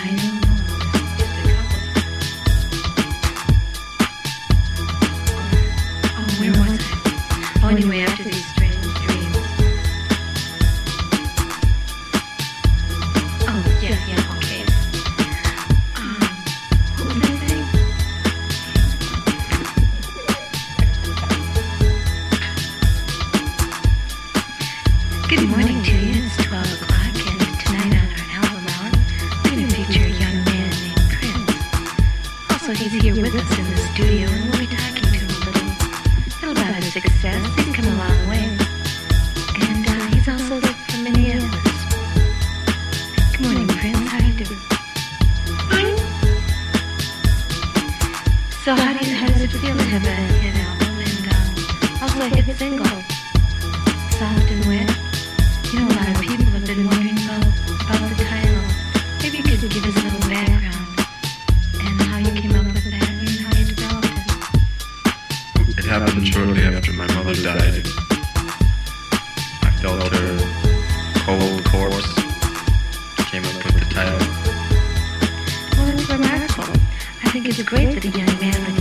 Anyway, after these strange dreams. Oh, yeah, okay. What was I saying? Good morning to you. It's 12 o'clock, and tonight on our album hour, we're going to feature a young man named Prince. Also, he's here with us in the studio, and we'll be talking to him a little about his success. He's come a long way. And he's also from Minneapolis. Good morning, Prince. How you doing? So how does it feel to have a hit album and also a hit single? Soft and Wet. You know, a lot of people have been wondering about the title. Maybe you could give us a little background and how you came up with that and how you developed it. It happened shortly after my mother died. I felt her cold corpse. Came up with the title. Well, it's remarkable. I think it's great that a young man like